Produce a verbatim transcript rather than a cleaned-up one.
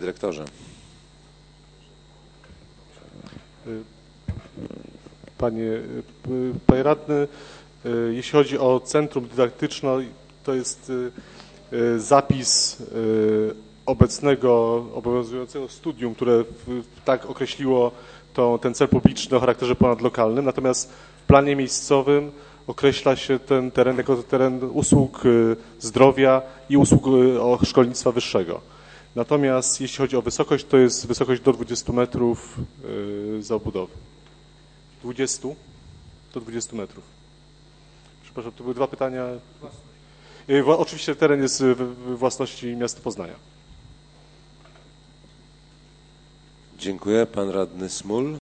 Dyrektorze. Panie, panie radny, jeśli chodzi o centrum dydaktyczne, to jest zapis obecnego, obowiązującego studium, które tak określiło to, ten cel publiczny o charakterze ponadlokalnym, natomiast w planie miejscowym określa się ten teren jako teren usług zdrowia i usług szkolnictwa wyższego. Natomiast jeśli chodzi o wysokość, to jest wysokość do dwudziestu metrów zabudowy. dwudziestu? Do dwudziestu metrów. Przepraszam, to były dwa pytania. Oczywiście teren jest we własności miasta Poznania. Dziękuję. Pan radny Smul.